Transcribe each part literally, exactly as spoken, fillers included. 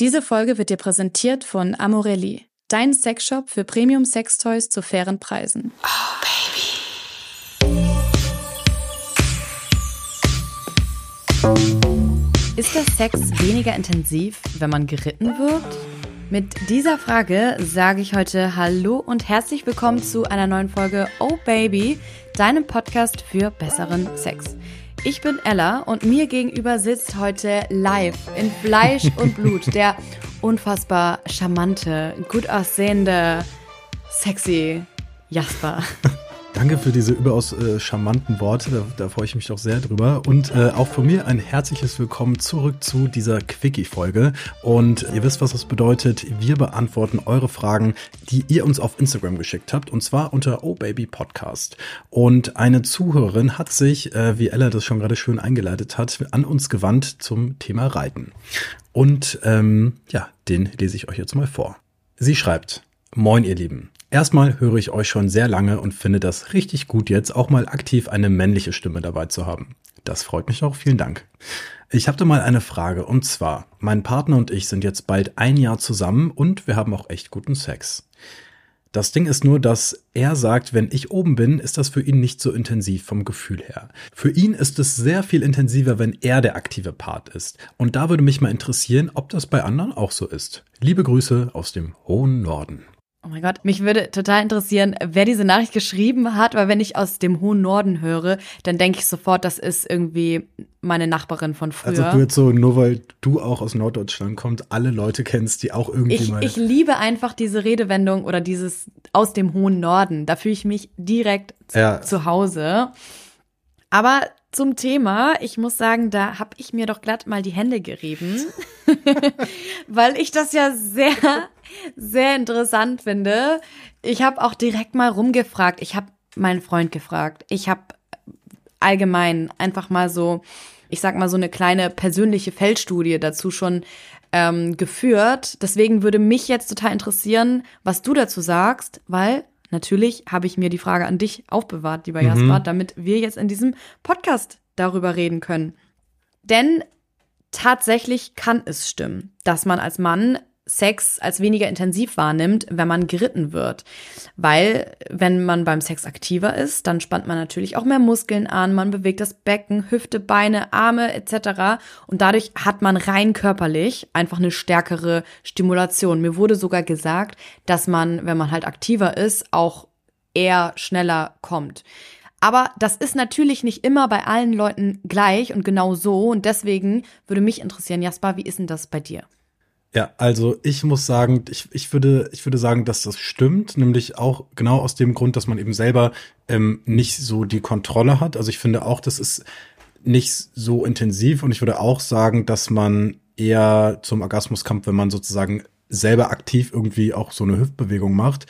Diese Folge wird dir präsentiert von Amorelli, dein Sexshop für Premium-Sextoys zu fairen Preisen. Oh, Baby. Ist der Sex weniger intensiv, wenn man geritten wird? Mit dieser Frage sage ich heute Hallo und herzlich willkommen zu einer neuen Folge Oh Baby, deinem Podcast für besseren Sex. Ich bin Ella und mir gegenüber sitzt heute live in Fleisch und Blut der unfassbar charmante, gut aussehende, sexy Jasper. Danke für diese überaus äh, charmanten Worte, da, da freue ich mich doch sehr drüber. Und äh, auch von mir ein herzliches Willkommen zurück zu dieser Quickie-Folge. Und ihr wisst, was das bedeutet. Wir beantworten eure Fragen, die ihr uns auf Instagram geschickt habt. Und zwar unter Oh Baby Podcast. Und eine Zuhörerin hat sich, äh, wie Ella das schon gerade schön eingeleitet hat, an uns gewandt zum Thema Reiten. Und ähm, ja, den lese ich euch jetzt mal vor. Sie schreibt: Moin ihr Lieben. Erstmal höre ich euch schon sehr lange und finde das richtig gut, jetzt auch mal aktiv eine männliche Stimme dabei zu haben. Das freut mich auch, vielen Dank. Ich habe da mal eine Frage und zwar, mein Partner und ich sind jetzt bald ein Jahr zusammen und wir haben auch echt guten Sex. Das Ding ist nur, dass er sagt, wenn ich oben bin, ist das für ihn nicht so intensiv vom Gefühl her. Für ihn ist es sehr viel intensiver, wenn er der aktive Part ist. Und da würde mich mal interessieren, ob das bei anderen auch so ist. Liebe Grüße aus dem hohen Norden. Oh mein Gott, mich würde total interessieren, wer diese Nachricht geschrieben hat, weil wenn ich aus dem hohen Norden höre, dann denke ich sofort, das ist irgendwie meine Nachbarin von früher. Also du jetzt so, nur weil du auch aus Norddeutschland kommst, alle Leute kennst, die auch irgendwie ich, mal... Ich liebe einfach diese Redewendung oder dieses aus dem hohen Norden. Da fühle ich mich direkt ja. zu Hause. Aber zum Thema, ich muss sagen, da habe ich mir doch glatt mal die Hände gerieben, weil ich das ja sehr, sehr interessant finde. Ich habe auch direkt mal rumgefragt. Ich habe meinen Freund gefragt. Ich habe allgemein einfach mal so, ich sag mal so eine kleine persönliche Feldstudie dazu schon ähm, geführt. Deswegen würde mich jetzt total interessieren, was du dazu sagst, weil natürlich habe ich mir die Frage an dich aufbewahrt, lieber Jasper, mhm. damit wir jetzt in diesem Podcast darüber reden können. Denn tatsächlich kann es stimmen, dass man als Mann Sex als weniger intensiv wahrnimmt, wenn man geritten wird. Weil, wenn man beim Sex aktiver ist, dann spannt man natürlich auch mehr Muskeln an, man bewegt das Becken, Hüfte, Beine, Arme et cetera. Und dadurch hat man rein körperlich einfach eine stärkere Stimulation. Mir wurde sogar gesagt, dass man, wenn man halt aktiver ist, auch eher schneller kommt. Aber das ist natürlich nicht immer bei allen Leuten gleich und genau so. Und deswegen würde mich interessieren, Jasper, wie ist denn das bei dir? Ja, also ich muss sagen, ich, ich würde ich würde sagen, dass das stimmt, nämlich auch genau aus dem Grund, dass man eben selber ähm, nicht so die Kontrolle hat. Also ich finde auch, das ist nicht so intensiv und ich würde auch sagen, dass man eher zum Orgasmus kommt, wenn man sozusagen selber aktiv irgendwie auch so eine Hüftbewegung macht.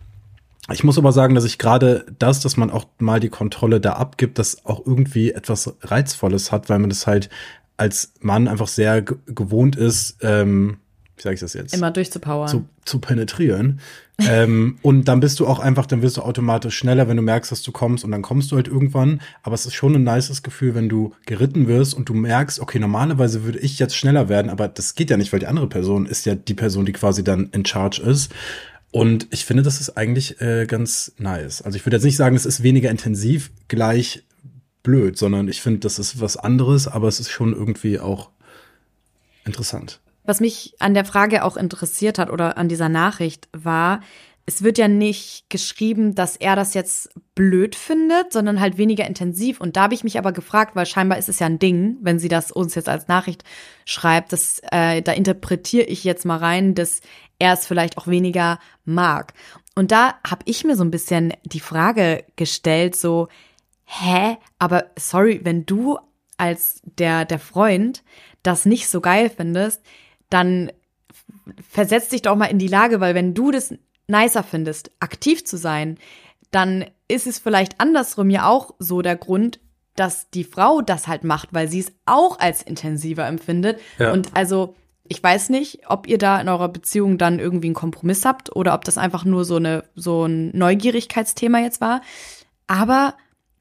Ich muss aber sagen, dass ich gerade das, dass man auch mal die Kontrolle da abgibt, das auch irgendwie etwas Reizvolles hat, weil man das halt als Mann einfach sehr g- gewohnt ist, ähm, wie sage ich das jetzt? Immer durchzupowern. Zu, zu penetrieren. ähm, und dann bist du auch einfach, dann wirst du automatisch schneller, wenn du merkst, dass du kommst und dann kommst du halt irgendwann. Aber es ist schon ein nices Gefühl, wenn du geritten wirst und du merkst, okay, normalerweise würde ich jetzt schneller werden, aber das geht ja nicht, weil die andere Person ist ja die Person, die quasi dann in charge ist. Und ich finde, das ist eigentlich äh, ganz nice. Also ich würde jetzt nicht sagen, es ist weniger intensiv gleich blöd, sondern ich finde, das ist was anderes, aber es ist schon irgendwie auch interessant. Was mich an der Frage auch interessiert hat oder an dieser Nachricht war, es wird ja nicht geschrieben, dass er das jetzt blöd findet, sondern halt weniger intensiv. Und da habe ich mich aber gefragt, weil scheinbar ist es ja ein Ding, wenn sie das uns jetzt als Nachricht schreibt, dass, äh, da interpretiere ich jetzt mal rein, dass er es vielleicht auch weniger mag. Und da habe ich mir so ein bisschen die Frage gestellt, so, hä, aber sorry, wenn du als der, der Freund das nicht so geil findest, dann versetz dich doch mal in die Lage, weil wenn du das nicer findest, aktiv zu sein, dann ist es vielleicht andersrum ja auch so der Grund, dass die Frau das halt macht, weil sie es auch als intensiver empfindet. Ja. Und also ich weiß nicht, ob ihr da in eurer Beziehung dann irgendwie einen Kompromiss habt oder ob das einfach nur so eine so ein Neugierigkeitsthema jetzt war. Aber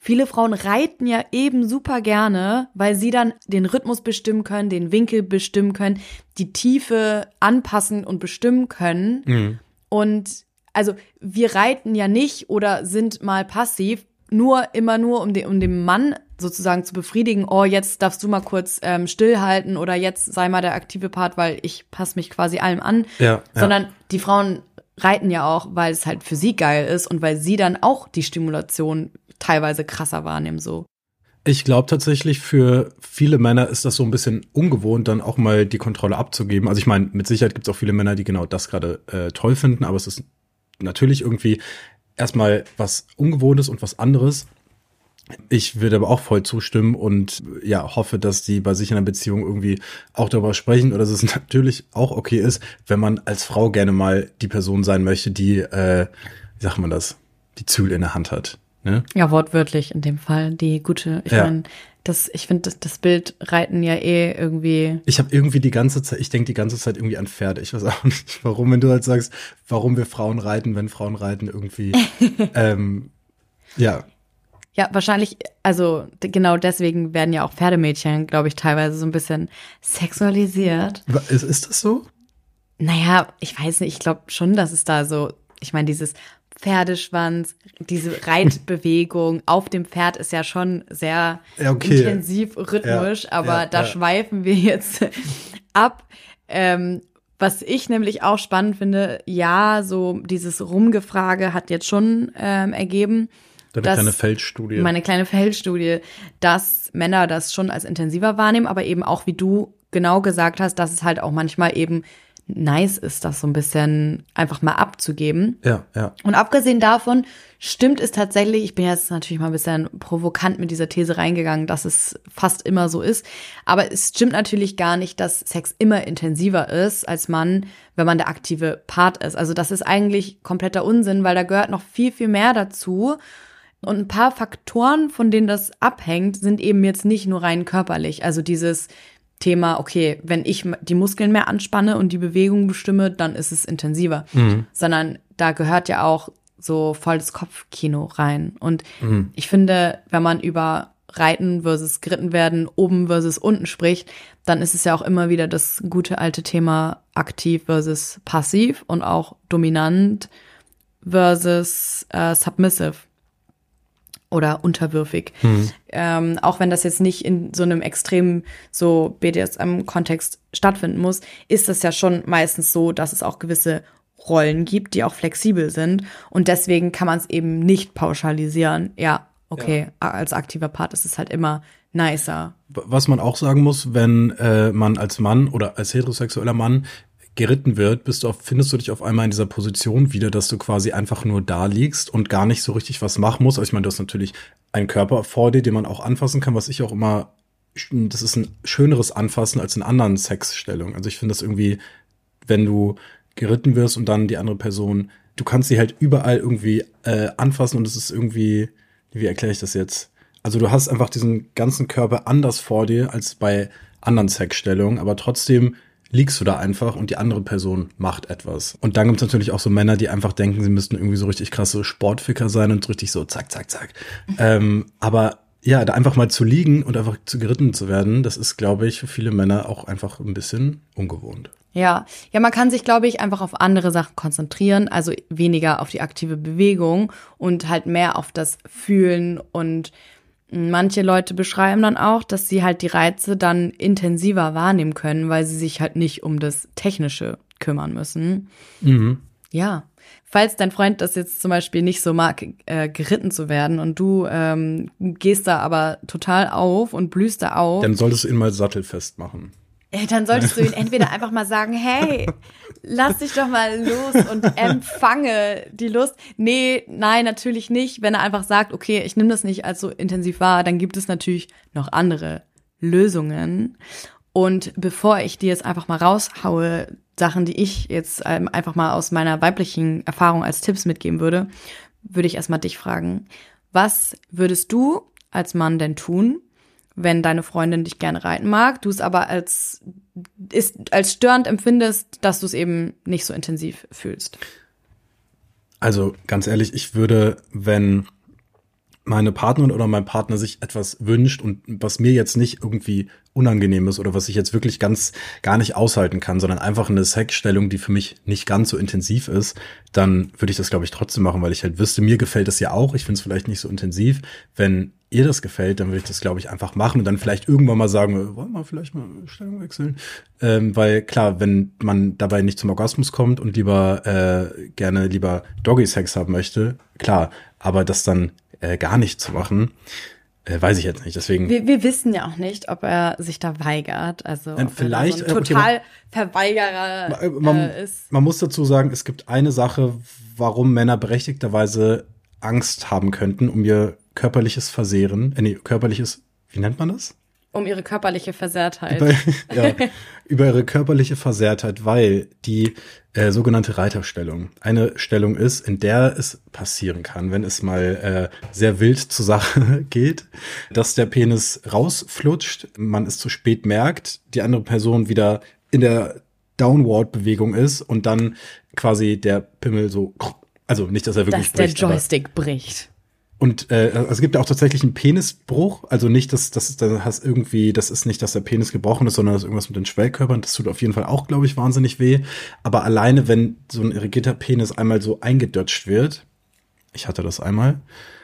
viele Frauen reiten ja eben super gerne, weil sie dann den Rhythmus bestimmen können, den Winkel bestimmen können, die Tiefe anpassen und bestimmen können. Mhm. Und also wir reiten ja nicht oder sind mal passiv, nur immer nur, um den, um den Mann sozusagen zu befriedigen, oh, jetzt darfst du mal kurz ähm, stillhalten oder jetzt sei mal der aktive Part, weil ich passe mich quasi allem an. Ja, sondern ja. die Frauen reiten ja auch, weil es halt für sie geil ist und weil sie dann auch die Stimulation teilweise krasser wahrnehmen so. Ich glaube tatsächlich, für viele Männer ist das so ein bisschen ungewohnt, dann auch mal die Kontrolle abzugeben. Also ich meine, mit Sicherheit gibt es auch viele Männer, die genau das gerade äh, toll finden, aber es ist natürlich irgendwie erstmal was Ungewohntes und was anderes. Ich würde aber auch voll zustimmen und ja, hoffe, dass die bei sich in einer Beziehung irgendwie auch darüber sprechen oder dass es natürlich auch okay ist, wenn man als Frau gerne mal die Person sein möchte, die, äh, wie sagt man das, die Zügel in der Hand hat. Ne? Ja, wortwörtlich in dem Fall, die gute, ich ja. meine, das, ich finde, das, das Bild reiten ja eh irgendwie. Ich habe irgendwie die ganze Zeit, ich denke die ganze Zeit irgendwie an Pferde. Ich weiß auch nicht, warum, wenn du halt sagst, warum wir Frauen reiten, wenn Frauen reiten irgendwie, ähm, ja. Ja, wahrscheinlich, also genau deswegen werden ja auch Pferdemädchen, glaube ich, teilweise so ein bisschen sexualisiert. Ist, ist das so? Naja, ich weiß nicht, ich glaube schon, dass es da so, ich meine, dieses Pferdeschwanz, diese Reitbewegung auf dem Pferd ist ja schon sehr ja, okay. intensiv rhythmisch, ja, aber ja, da ja. schweifen wir jetzt ab. Ähm, was ich nämlich auch spannend finde, ja, so dieses Rumgefrage hat jetzt schon ähm, ergeben, Deine kleine Feldstudie. Meine kleine Feldstudie, dass Männer das schon als intensiver wahrnehmen, aber eben auch, wie du genau gesagt hast, dass es halt auch manchmal eben nice ist, das so ein bisschen einfach mal abzugeben. Ja, ja. Und abgesehen davon stimmt es tatsächlich, ich bin jetzt natürlich mal ein bisschen provokant mit dieser These reingegangen, dass es fast immer so ist, aber es stimmt natürlich gar nicht, dass Sex immer intensiver ist als Mann, wenn man der aktive Part ist. Also das ist eigentlich kompletter Unsinn, weil da gehört noch viel, viel mehr dazu. Und ein paar Faktoren, von denen das abhängt, sind eben jetzt nicht nur rein körperlich. Also dieses Thema, okay, wenn ich die Muskeln mehr anspanne und die Bewegung bestimme, dann ist es intensiver. Mhm. Sondern da gehört ja auch so voll das Kopfkino rein. Und mhm. ich finde, wenn man über Reiten versus geritten werden, oben versus unten spricht, dann ist es ja auch immer wieder das gute alte Thema aktiv versus passiv und auch dominant versus äh, submissive. Oder unterwürfig. Hm. Ähm, auch wenn das jetzt nicht in so einem extremen so B D S M-Kontext stattfinden muss, ist das ja schon meistens so, dass es auch gewisse Rollen gibt, die auch flexibel sind. Und deswegen kann man es eben nicht pauschalisieren. Ja, okay, ja. Als aktiver Part ist es halt immer nicer. Was man auch sagen muss, wenn äh, man als Mann oder als heterosexueller Mann geritten wird, bist du auf, findest du dich auf einmal in dieser Position wieder, dass du quasi einfach nur da liegst und gar nicht so richtig was machen musst. Also ich meine, du hast natürlich einen Körper vor dir, den man auch anfassen kann, was ich auch immer, das ist ein schöneres Anfassen als in anderen Sexstellungen. Also ich finde das irgendwie, wenn du geritten wirst und dann die andere Person, du kannst sie halt überall irgendwie äh, anfassen und es ist irgendwie, wie erkläre ich das jetzt? Also du hast einfach diesen ganzen Körper anders vor dir als bei anderen Sexstellungen, aber trotzdem liegst du da einfach und die andere Person macht etwas. Und dann gibt es natürlich auch so Männer, die einfach denken, sie müssten irgendwie so richtig krasse Sportficker sein und richtig so zack, zack, zack. ähm, aber ja, da einfach mal zu liegen und einfach zu geritten zu werden, das ist, glaube ich, für viele Männer auch einfach ein bisschen ungewohnt. Ja, ja, man kann sich, glaube ich, einfach auf andere Sachen konzentrieren, also weniger auf die aktive Bewegung und halt mehr auf das Fühlen. Und manche Leute beschreiben dann auch, dass sie halt die Reize dann intensiver wahrnehmen können, weil sie sich halt nicht um das Technische kümmern müssen. Mhm. Ja, falls dein Freund das jetzt zum Beispiel nicht so mag, äh, geritten zu werden und du ähm, gehst da aber total auf und blühst da auf. Dann solltest du ihn mal sattelfest machen. Dann solltest du ihn entweder einfach mal sagen, hey, lass dich doch mal los und empfange die Lust. Nee, nein, natürlich nicht. Wenn er einfach sagt, okay, ich nehme das nicht als so intensiv wahr, dann gibt es natürlich noch andere Lösungen. Und bevor ich dir jetzt einfach mal raushaue, Sachen, die ich jetzt ähm, einfach mal aus meiner weiblichen Erfahrung als Tipps mitgeben würde, würde ich erstmal dich fragen, was würdest du als Mann denn tun, wenn deine Freundin dich gerne reiten mag, du es aber als, ist, als störend empfindest, dass du es eben nicht so intensiv fühlst? Also ganz ehrlich, ich würde, wenn meine Partnerin oder mein Partner sich etwas wünscht und was mir jetzt nicht irgendwie unangenehm ist oder was ich jetzt wirklich ganz gar nicht aushalten kann, sondern einfach eine Sexstellung, die für mich nicht ganz so intensiv ist, dann würde ich das, glaube ich, trotzdem machen, weil ich halt wüsste, mir gefällt das ja auch. Ich finde es vielleicht nicht so intensiv. Wenn ihr das gefällt, dann würde ich das, glaube ich, einfach machen und dann vielleicht irgendwann mal sagen, wollen wir vielleicht mal Stellung wechseln? Ähm, weil klar, wenn man dabei nicht zum Orgasmus kommt und lieber äh, gerne lieber Doggy-Sex haben möchte, klar, aber das dann Äh, gar nicht zu machen, äh, weiß ich jetzt nicht. Deswegen. Wir, wir wissen ja auch nicht, ob er sich da weigert. Also Nein, ob vielleicht er da so ein total okay, Verweigerer man, äh, ist. Man muss dazu sagen, es gibt eine Sache, warum Männer berechtigterweise Angst haben könnten um ihr körperliches Versehren. Äh, nee, körperliches, wie nennt man das? Um ihre körperliche Versehrtheit. Über, ja, über ihre körperliche Versehrtheit, weil die äh, sogenannte Reiterstellung eine Stellung ist, in der es passieren kann, wenn es mal äh, sehr wild zur Sache geht, dass der Penis rausflutscht, man es zu spät merkt, die andere Person wieder in der Downward-Bewegung ist und dann quasi der Pimmel so, also nicht, dass er wirklich dass der bricht, Joystick bricht. Und äh, also es gibt ja auch tatsächlich einen Penisbruch, also nicht, dass das da hast irgendwie, das ist nicht, dass der Penis gebrochen ist, sondern das ist irgendwas mit den Schwellkörpern. Das tut auf jeden Fall auch, glaube ich, wahnsinnig weh. Aber alleine, wenn so ein irrigierter Penis einmal so eingedutscht wird, ich hatte das einmal,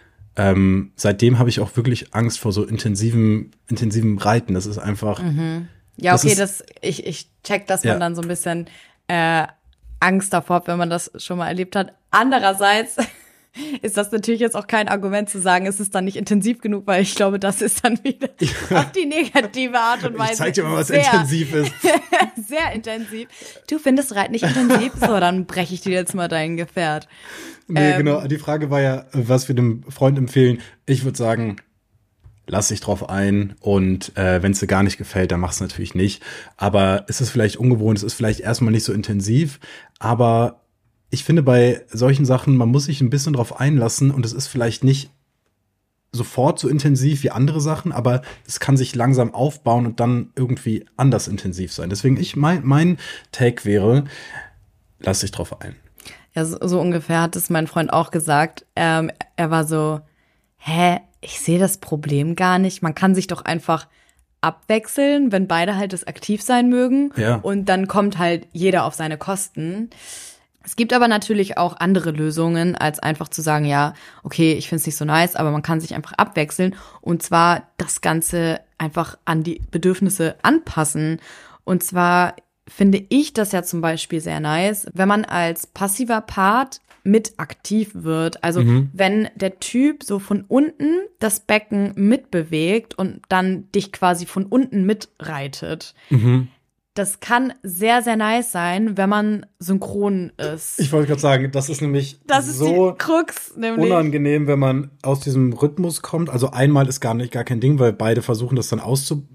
ähm, seitdem habe ich auch wirklich Angst vor so intensivem, intensivem Reiten. Das ist einfach. Mhm. Ja, das okay, ist, das ich ich check, dass ja. man dann so ein bisschen äh, Angst davor hat, wenn man das schon mal erlebt hat. Andererseits ist das natürlich jetzt auch kein Argument zu sagen, es ist dann nicht intensiv genug, weil ich glaube, das ist dann wieder ja. auf die negative Art und Weise. Ich zeig dir mal, was sehr, intensiv ist. Sehr intensiv. Du findest Reiten nicht intensiv? So, dann breche ich dir jetzt mal dein Gefährt. Nee, ähm, genau. Die Frage war ja, was wir dem Freund empfehlen. Ich würde sagen, lass dich drauf ein und äh, wenn es dir gar nicht gefällt, dann mach es natürlich nicht. Aber es ist vielleicht ungewohnt, es ist vielleicht erstmal nicht so intensiv, aber ich finde bei solchen Sachen, man muss sich ein bisschen drauf einlassen und es ist vielleicht nicht sofort so intensiv wie andere Sachen, aber es kann sich langsam aufbauen und dann irgendwie anders intensiv sein. Deswegen ich mein mein Take wäre, lass dich drauf ein. Ja, so, so ungefähr hat es mein Freund auch gesagt. Ähm, er war so, hä, ich sehe das Problem gar nicht. Man kann sich doch einfach abwechseln, wenn beide halt das aktiv sein mögen. Ja. Und dann kommt halt jeder auf seine Kosten. Es gibt aber natürlich auch andere Lösungen, als einfach zu sagen, ja, okay, ich finde es nicht so nice, aber man kann sich einfach abwechseln und zwar das Ganze einfach an die Bedürfnisse anpassen. Und zwar finde ich das ja zum Beispiel sehr nice, wenn man als passiver Part mit aktiv wird. Also mhm. wenn der Typ so von unten das Becken mitbewegt und dann dich quasi von unten mitreitet. Mhm. Das kann sehr, sehr nice sein, wenn man synchron ist. Ich wollte gerade sagen, das ist nämlich das ist so die Krux, nämlich. unangenehm, wenn man aus diesem Rhythmus kommt. Also einmal ist gar nicht gar kein Ding, weil beide versuchen, das dann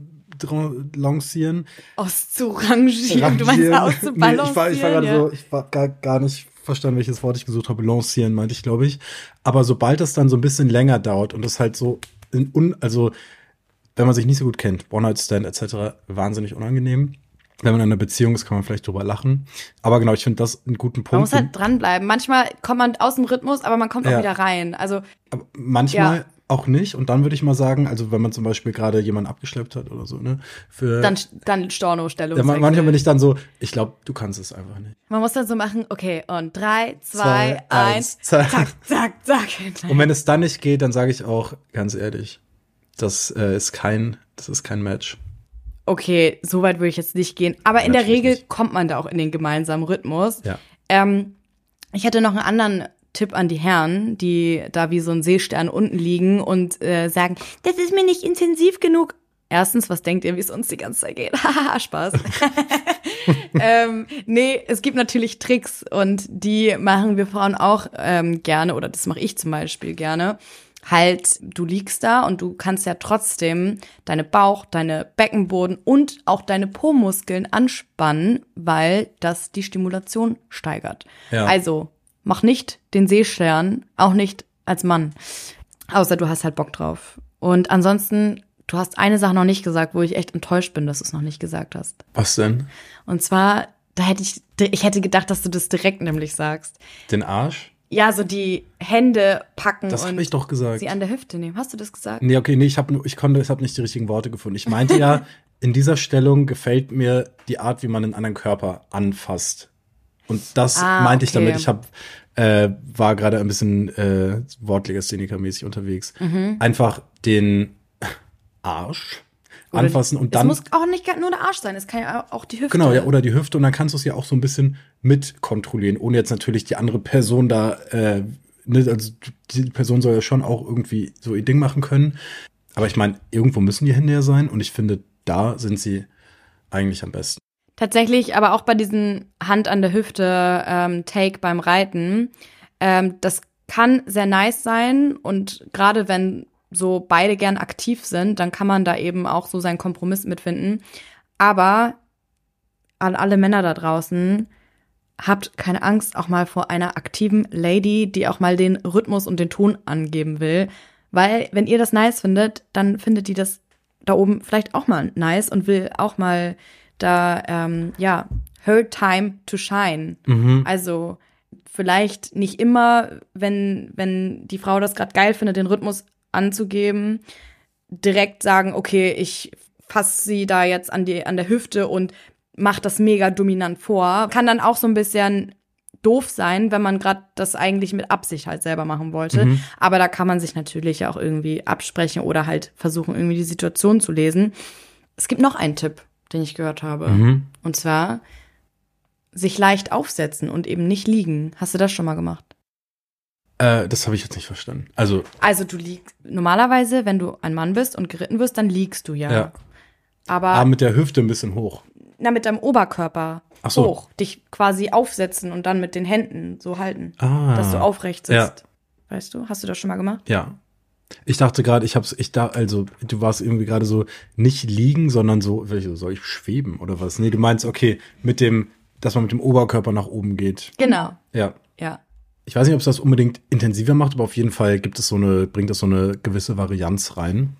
auszulancieren. Auszurangieren, du meinst auszubalancieren? Nee, ich war, ich war gerade ja. so, ich war gar, gar nicht verstanden, welches Wort ich gesucht habe. Lancieren meinte ich, glaube ich. Aber sobald das dann so ein bisschen länger dauert und das halt so, in un, also wenn man sich nicht so gut kennt, One-Night-Stand et cetera, wahnsinnig unangenehm. Wenn man in einer Beziehung ist, kann man vielleicht drüber lachen. Aber genau, ich finde das einen guten Punkt. Man muss halt dranbleiben. Manchmal kommt man aus dem Rhythmus, aber man kommt ja. auch wieder rein. Also aber manchmal ja. auch nicht. Und dann würde ich mal sagen, also wenn man zum Beispiel gerade jemanden abgeschleppt hat oder so, ne? Für dann dann Storno-Stellung. Ja, manchmal bin ich dann so, ich glaube, du kannst es einfach nicht. Man muss dann so machen, okay, und drei, zwei, zwei eins, zack, zack, zack. Und wenn es dann nicht geht, dann sage ich auch, ganz ehrlich, das äh, ist kein, das ist kein Match. Okay, so weit würde ich jetzt nicht gehen. Aber in Natürlich der Regel nicht. kommt man da auch in den gemeinsamen Rhythmus. Ja. Ähm, ich hätte noch einen anderen Tipp an die Herren, die da wie so ein Seestern unten liegen und äh, sagen, das ist mir nicht intensiv genug. Erstens, was denkt ihr, wie es uns die ganze Zeit geht? Haha, Spaß. ähm, nee, es gibt natürlich Tricks und die machen wir Frauen auch ähm, gerne oder das mache ich zum Beispiel gerne. Halt, du liegst da und du kannst ja trotzdem deine Bauch-, deine Beckenboden und auch deine Po-Muskeln anspannen, weil das die Stimulation steigert. Ja. Also, mach nicht den Seestern, auch nicht als Mann. Außer du hast halt Bock drauf. Und ansonsten, du hast eine Sache noch nicht gesagt, wo ich echt enttäuscht bin, dass du es noch nicht gesagt hast. Was denn? Und zwar, da hätte ich, ich hätte gedacht, dass du das direkt nämlich sagst. Den Arsch? ja, so die Hände packen Das und habe ich doch gesagt. sie an der Hüfte nehmen. Hast du das gesagt? Nee, okay, nee, ich habe ich konnte, ich habe nicht die richtigen Worte gefunden. Ich meinte ja, in dieser Stellung gefällt mir die Art, wie man einen anderen Körper anfasst. Und das Ah, meinte ich okay. damit. Ich hab, äh, war gerade ein bisschen äh, Wortlegastheniker-mäßig unterwegs. Mhm. Einfach den Arsch Oder anfassen und dann. Es muss auch nicht nur der Arsch sein, es kann ja auch die Hüfte. Genau, ja, oder die Hüfte. Und dann kannst du es ja auch so ein bisschen mit kontrollieren, ohne jetzt natürlich die andere Person da, äh, ne, also die Person soll ja schon auch irgendwie so ihr Ding machen können. Aber ich meine, irgendwo müssen die Hände ja sein und ich finde, da sind sie eigentlich am besten. Tatsächlich, aber auch bei diesem Hand an der Hüfte ähm, Take beim Reiten, ähm, das kann sehr nice sein und gerade wenn so beide gern aktiv sind, dann kann man da eben auch so seinen Kompromiss mitfinden. Aber an alle Männer da draußen, habt keine Angst auch mal vor einer aktiven Lady, die auch mal den Rhythmus und den Ton angeben will. Weil wenn ihr das nice findet, dann findet die das da oben vielleicht auch mal nice und will auch mal da, ähm, ja, her time to shine. Mhm. Also vielleicht nicht immer, wenn, wenn die Frau das gerade geil findet, den Rhythmus anzugeben, direkt sagen, okay, ich fasse sie da jetzt an die an der Hüfte und mach das mega dominant vor. Kann dann auch so ein bisschen doof sein, wenn man gerade das eigentlich mit Absicht halt selber machen wollte. Mhm. Aber da kann man sich natürlich auch irgendwie absprechen oder halt versuchen, irgendwie die Situation zu lesen. Es gibt noch einen Tipp, den ich gehört habe. Mhm. Und zwar sich leicht aufsetzen und eben nicht liegen. Hast du das schon mal gemacht? Äh, das habe ich jetzt nicht verstanden. Also, Also du liegst, normalerweise, wenn du ein Mann bist und geritten wirst, dann liegst du ja. ja. Aber Aber mit der Hüfte ein bisschen hoch. na, mit deinem Oberkörper Ach so. hoch. Dich quasi aufsetzen und dann mit den Händen so halten, Ah. dass du aufrecht Ja. sitzt. Weißt du? Hast du das schon mal gemacht? Ja. Ich dachte gerade, ich hab's, ich da, also, du warst irgendwie gerade so nicht liegen, sondern so, welche, soll ich schweben oder was? Nee, du meinst, okay, mit dem, dass man mit dem Oberkörper nach oben geht. Genau. Ja. Ja. Ich weiß nicht, ob es das unbedingt intensiver macht, aber auf jeden Fall gibt es so eine, bringt es so eine gewisse Varianz rein.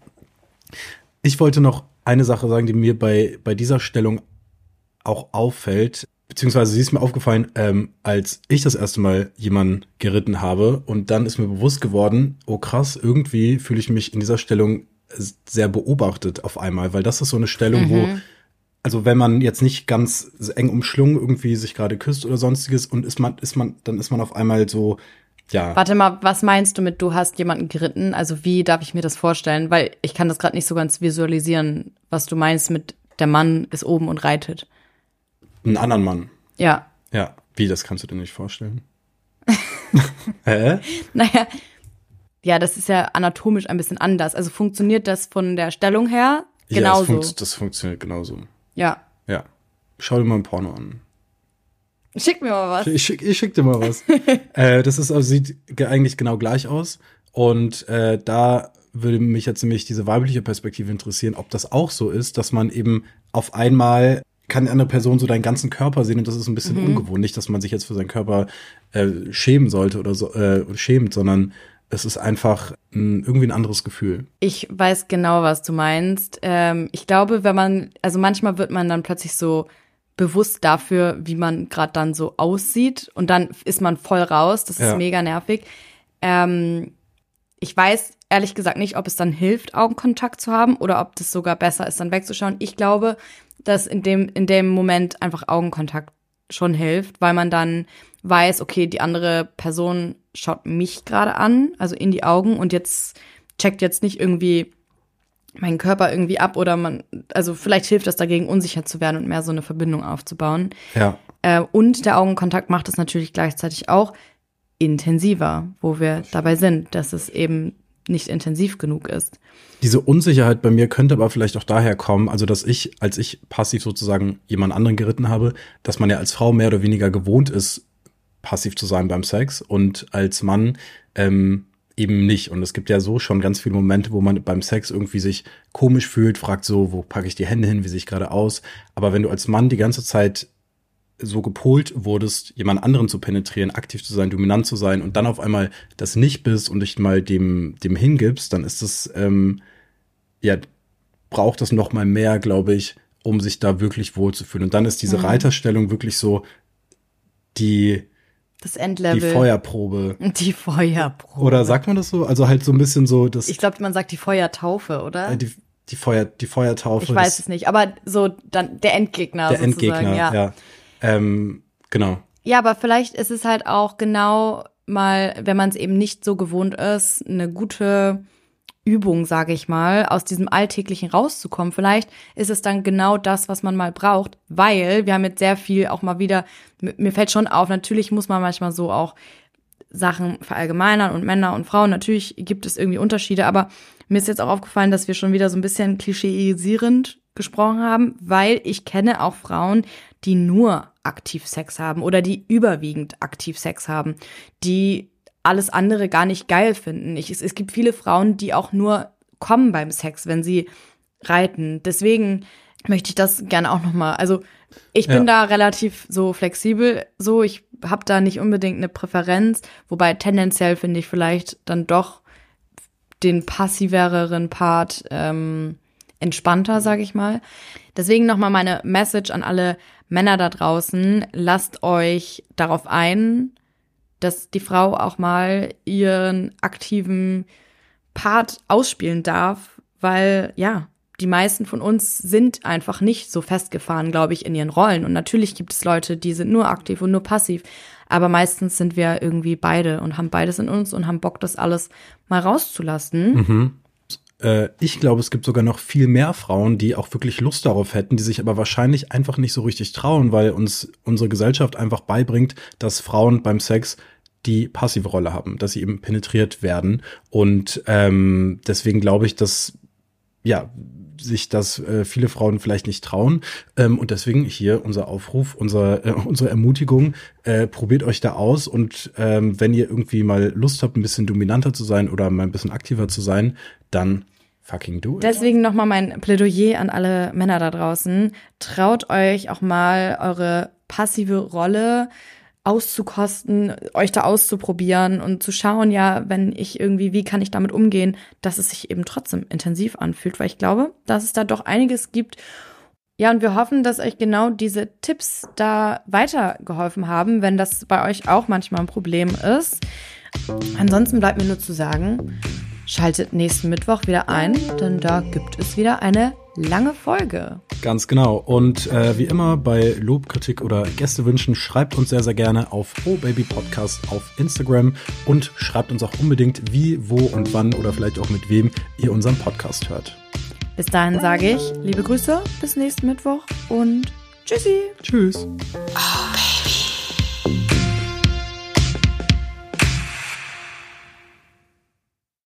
Ich wollte noch eine Sache sagen, die mir bei, bei dieser Stellung auch auffällt, beziehungsweise sie ist mir aufgefallen, ähm, als ich das erste Mal jemanden geritten habe und dann ist mir bewusst geworden, oh krass, irgendwie fühle ich mich in dieser Stellung sehr beobachtet auf einmal, weil das ist so eine Stellung, Mhm. wo, also wenn man jetzt nicht ganz eng umschlungen irgendwie sich gerade küsst oder sonstiges und ist man, ist man, dann ist man auf einmal so, ja. Warte mal, was meinst du mit, du hast jemanden geritten? Also wie darf ich mir das vorstellen? Weil ich kann das gerade nicht so ganz visualisieren, was du meinst mit, der Mann ist oben und reitet. Einen anderen Mann. Ja. Ja. Wie, das kannst du dir nicht vorstellen? Hä? Naja, ja, das ist ja anatomisch ein bisschen anders. Also funktioniert das von der Stellung her Ja, das, genauso? funkt, das funktioniert genauso. Ja. Ja. Schau dir mal ein Porno an. Schick mir mal was. Ich schick, ich schick dir mal was. äh, das ist also, sieht ge- eigentlich genau gleich aus. Und äh, da würde mich jetzt nämlich diese weibliche Perspektive interessieren, ob das auch so ist, dass man eben auf einmal kann eine andere Person so deinen ganzen Körper sehen und das ist ein bisschen Mhm. ungewohnt. Nicht, dass man sich jetzt für seinen Körper äh, schämen sollte oder so, äh, schämt, sondern es ist einfach ein, irgendwie ein anderes Gefühl. Ich weiß genau, was du meinst. Ähm, ich glaube, wenn man, also manchmal wird man dann plötzlich so bewusst dafür, wie man gerade dann so aussieht und dann ist man voll raus. Das ist Ja. mega nervig. Ähm, ich weiß ehrlich gesagt nicht, ob es dann hilft, Augenkontakt zu haben oder ob das sogar besser ist, dann wegzuschauen. Ich glaube, dass in dem, in dem Moment einfach Augenkontakt schon hilft, weil man dann weiß, okay, die andere Person schaut mich gerade an, also in die Augen und jetzt checkt jetzt nicht irgendwie meinen Körper irgendwie ab oder man, also vielleicht hilft das dagegen, unsicher zu werden und mehr so eine Verbindung aufzubauen. Ja. Äh, und der Augenkontakt macht es natürlich gleichzeitig auch intensiver, wo wir dabei sind, dass es eben nicht intensiv genug ist. Diese Unsicherheit bei mir könnte aber vielleicht auch daher kommen, also dass ich, als ich passiv sozusagen jemand anderen geritten habe, dass man ja als Frau mehr oder weniger gewohnt ist, passiv zu sein beim Sex und als Mann ähm, eben nicht. Und es gibt ja so schon ganz viele Momente, wo man beim Sex irgendwie sich komisch fühlt, fragt so, wo packe ich die Hände hin, wie sehe ich gerade aus? Aber wenn du als Mann die ganze Zeit so gepolt wurdest, jemand anderen zu penetrieren, aktiv zu sein, dominant zu sein und dann auf einmal das nicht bist und dich mal dem dem hingibst, dann ist es, ähm, ja, braucht das noch mal mehr, glaube ich, um sich da wirklich wohlzufühlen. Und dann ist diese Mhm. Reiterstellung wirklich so die Das Endlevel. Die Feuerprobe. Die Feuerprobe. Oder sagt man das so? Also halt so ein bisschen so das. Ich glaube, man sagt die Feuertaufe, oder? Äh, die, die Feuer, die Feuertaufe. Ich weiß es nicht, aber so dann der Endgegner der sozusagen. Der Endgegner, ja. ja. Ähm, genau. Ja, aber vielleicht ist es halt auch genau mal, wenn man es eben nicht so gewohnt ist, eine gute Übung, sage ich mal, aus diesem Alltäglichen rauszukommen. Vielleicht ist es dann genau das, was man mal braucht, weil wir haben jetzt sehr viel auch mal wieder, mir fällt schon auf, natürlich muss man manchmal so auch Sachen verallgemeinern und Männer und Frauen, natürlich gibt es irgendwie Unterschiede, aber mir ist jetzt auch aufgefallen, dass wir schon wieder so ein bisschen klischeeisierend gesprochen haben, weil ich kenne auch Frauen, die nur aktiv Sex haben oder die überwiegend aktiv Sex haben, die alles andere gar nicht geil finden. Ich, es, es gibt viele Frauen, die auch nur kommen beim Sex, wenn sie reiten. Deswegen möchte ich das gerne auch noch mal, also ich bin ja. da relativ so flexibel, so ich habe da nicht unbedingt eine Präferenz, wobei tendenziell finde ich vielleicht dann doch den passivereren Part ähm, entspannter, sage ich mal. Deswegen nochmal meine Message an alle Männer da draußen. Lasst euch darauf ein, dass die Frau auch mal ihren aktiven Part ausspielen darf, weil, ja, die meisten von uns sind einfach nicht so festgefahren, glaube ich, in ihren Rollen. Und natürlich gibt es Leute, die sind nur aktiv und nur passiv. Aber meistens sind wir irgendwie beide und haben beides in uns und haben Bock, das alles mal rauszulassen. Mhm. Äh, ich glaube, es gibt sogar noch viel mehr Frauen, die auch wirklich Lust darauf hätten, die sich aber wahrscheinlich einfach nicht so richtig trauen, weil uns unsere Gesellschaft einfach beibringt, dass Frauen beim Sex die passive Rolle haben, dass sie eben penetriert werden. Und ähm, deswegen glaube ich, dass ja sich das äh, viele Frauen vielleicht nicht trauen. Ähm, und deswegen hier unser Aufruf, unser, äh, unsere Ermutigung, äh, probiert euch da aus. Und ähm, wenn ihr irgendwie mal Lust habt, ein bisschen dominanter zu sein oder mal ein bisschen aktiver zu sein, dann fucking do it. Deswegen nochmal mein Plädoyer an alle Männer da draußen. Traut euch auch mal eure passive Rolle auszukosten, euch da auszuprobieren und zu schauen, ja, wenn ich irgendwie, wie kann ich damit umgehen, dass es sich eben trotzdem intensiv anfühlt, weil ich glaube, dass es da doch einiges gibt. Ja, und wir hoffen, dass euch genau diese Tipps da weitergeholfen haben, wenn das bei euch auch manchmal ein Problem ist. Ansonsten bleibt mir nur zu sagen, schaltet nächsten Mittwoch wieder ein, denn da gibt es wieder eine lange Folge. Ganz genau. Und äh, wie immer bei Lob, Kritik oder Gästewünschen schreibt uns sehr, sehr gerne auf Oh Baby Podcast auf Instagram und schreibt uns auch unbedingt, wie, wo und wann oder vielleicht auch mit wem ihr unseren Podcast hört. Bis dahin sage ich liebe Grüße, bis nächsten Mittwoch und tschüssi. Tschüss. Oh.